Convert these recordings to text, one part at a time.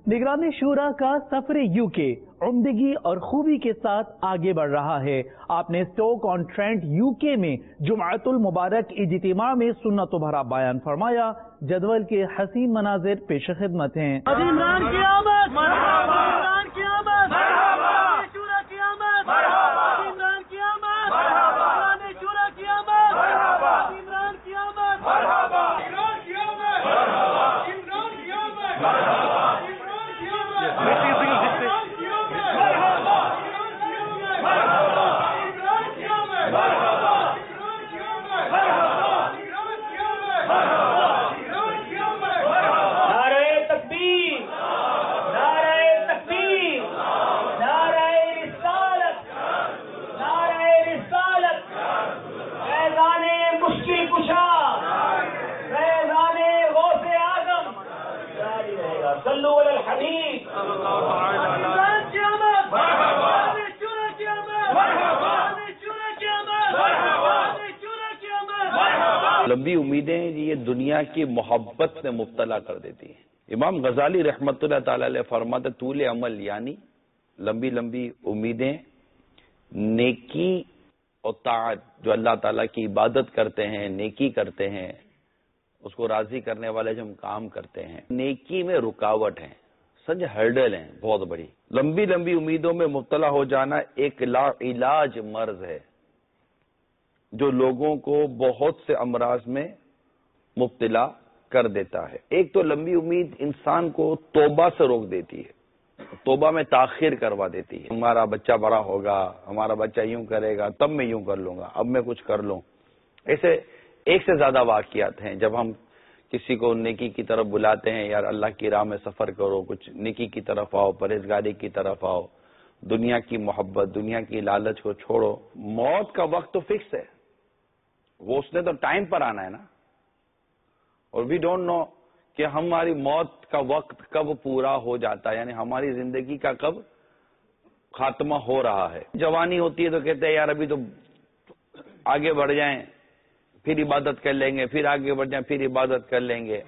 نگران شورا کا سفر UK عمدگی اور خوبی کے ساتھ آگے بڑھ رہا ہے۔ آپ نے اسٹوک آن ٹرینٹ UK میں جمعۃ المبارک اجتماع میں سنت و بھرا بیان فرمایا۔ جدول کے حسین مناظر پیش خدمت ہیں۔ عمران کی آمد، عمران کی آمد، شورا کی آمد، عمران کی آمد، عمران شورا کی آمد، عمران کی آمد، عمران کی آمد، عمران کی آمد۔ لمبی امیدیں یہ دنیا کی محبت میں مبتلا کر دیتی ہیں۔ امام غزالی رحمۃ اللہ تعالی علیہ فرماتے طول عمل یعنی لمبی لمبی امیدیں نیکی اور طاعت، جو اللہ تعالیٰ کی عبادت کرتے ہیں، نیکی کرتے ہیں، اس کو راضی کرنے والے جو ہم کام کرتے ہیں، نیکی میں رکاوٹ ہیں، سمجھے، ہرڈل ہیں بہت بڑی۔ لمبی لمبی امیدوں میں مبتلا ہو جانا ایک لا علاج مرض ہے جو لوگوں کو بہت سے امراض میں مبتلا کر دیتا ہے۔ ایک تو لمبی امید انسان کو توبہ سے روک دیتی ہے، توبہ میں تاخیر کروا دیتی ہے۔ ہمارا بچہ بڑا ہوگا، ہمارا بچہ یوں کرے گا، تب میں یوں کر لوں گا، اب میں کچھ کر لوں۔ ایسے ایک سے زیادہ واقعات ہیں جب ہم کسی کو نیکی کی طرف بلاتے ہیں، یار اللہ کی راہ میں سفر کرو، کچھ نیکی کی طرف آؤ، پرہیزگاری کی طرف آؤ، دنیا کی محبت، دنیا کی لالچ کو چھوڑو۔ موت کا وقت تو فکس ہے، وہ اس نے تو ٹائم پر آنا ہے نا، اور وی ڈونٹ نو کہ ہماری موت کا وقت کب پورا ہو جاتا ہے، یعنی ہماری زندگی کا کب خاتمہ ہو رہا ہے۔ جوانی ہوتی ہے تو کہتے ہیں یار ابھی تو آگے بڑھ جائیں، پھر عبادت کر لیں گے، پھر آگے بڑھ جائیں، پھر عبادت کر لیں گے۔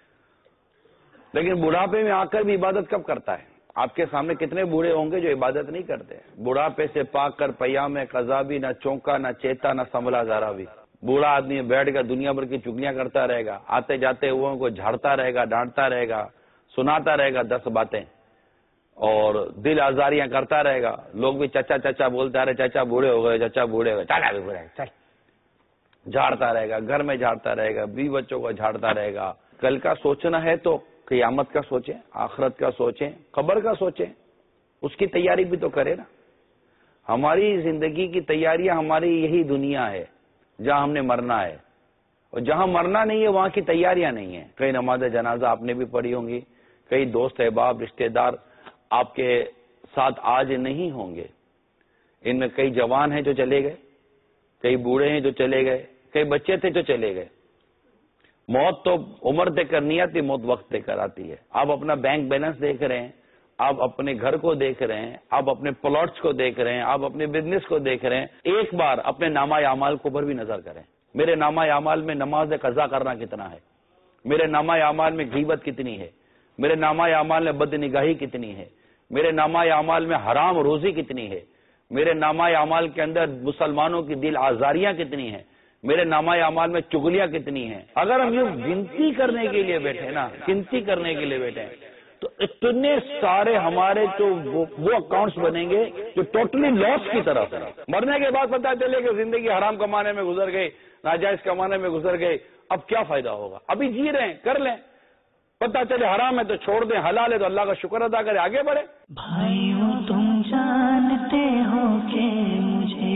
لیکن بڑھاپے میں آ کر بھی عبادت کب کرتا ہے؟ آپ کے سامنے کتنے بوڑھے ہوں گے جو عبادت نہیں کرتے؟ بڑھاپے سے پاک کر پیام قضا بھی، نہ چونکا نہ چیتا نہ سنبھلا ذرا بھی۔ بوڑھا آدمی بیٹھ کر دنیا بھر کی چگلیاں کرتا رہے گا، آتے جاتے ہوا کو جھاڑتا رہے گا، ڈانٹتا رہے گا، سناتا رہے گا 10 باتیں، اور دل آزاریاں کرتا رہے گا۔ لوگ بھی چچا چچا بولتے آ رہے، چچا بوڑھے ہو گئے، چچا بوڑھے ہو گئے، چل ابھی بوڑھے چل، جھاڑتا رہے گا، گھر میں جھاڑتا رہے گا، بیوی بچوں کو جھاڑتا رہے گا۔ کل کا سوچنا ہے تو قیامت کا سوچیں، آخرت کا سوچیں، قبر کا سوچیں، اس کی تیاری بھی تو کرے نا۔ ہماری زندگی کی تیاریاں ہماری یہی دنیا ہے جہاں ہم نے مرنا ہے، اور جہاں مرنا نہیں ہے وہاں کی تیاریاں نہیں ہیں۔ کئی نماز جنازہ آپ نے بھی پڑھی ہوں گی، کئی دوست احباب رشتہ دار آپ کے ساتھ آج نہیں ہوں گے۔ ان میں کئی جوان ہیں جو چلے گئے، کئی بوڑھے ہیں جو چلے گئے، کئی بچے تھے جو چلے گئے۔ موت تو عمر دے کر نہیں آتی، موت وقت دے کر آتی ہے۔ آپ اپنا بینک بیلنس دیکھ رہے ہیں، آپ اپنے گھر کو دیکھ رہے ہیں، آپ اپنے پلاٹس کو دیکھ رہے ہیں، آپ اپنے بزنس کو دیکھ رہے ہیں۔ ایک بار اپنے نامہ اعمال کو پر بھی نظر کریں، میرے نامہ اعمال میں نماز قضا کرنا کتنا ہے، میرے نامہ اعمال میں غیبت کتنی ہے، میرے نامہ اعمال میں بد نگاہی کتنی ہے، میرے نامہ اعمال میں حرام روزی کتنی ہے، میرے نامہ اعمال کے اندر مسلمانوں کی دل آزاریاں کتنی ہیں، میرے نامہ اعمال میں چغلیاں کتنی ہیں۔ اگر ہم یہ گنتی کرنے کے لیے بیٹھے نا، گنتی کرنے کے لیے بیٹھے تو اتنے سارے ہمارے تو وہ اکاؤنٹس بنیں گے جو ٹوٹلی لاس کی طرف ہے۔ مرنے کے بعد پتہ چلے کہ زندگی حرام کمانے میں گزر گئی، ناجائز کمانے میں گزر گئی، اب کیا فائدہ ہوگا؟ ابھی جی رہے ہیں، کر لیں، پتہ چلے حرام ہے تو چھوڑ دیں، حلال ہے تو اللہ کا شکر ادا کریں، آگے بڑھیں۔ بھائیوں تم جانتے ہو کہ مجھے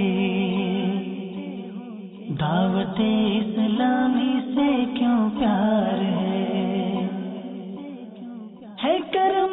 دعوت اسلامی سے کیوں پیار ہے کرو